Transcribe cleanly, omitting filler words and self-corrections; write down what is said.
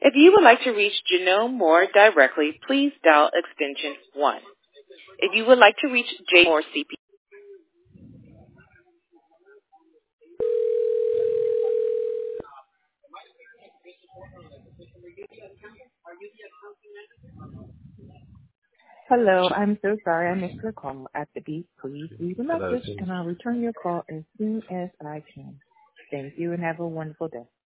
If you would like to reach Janelle Moore directly, please dial extension 1. If you would like to reach J. Moore CP. Hello, I'm so sorry I missed your call. At the beep, please leave a Hello, message and I'll return your call as soon as I can. Thank you and have a wonderful day.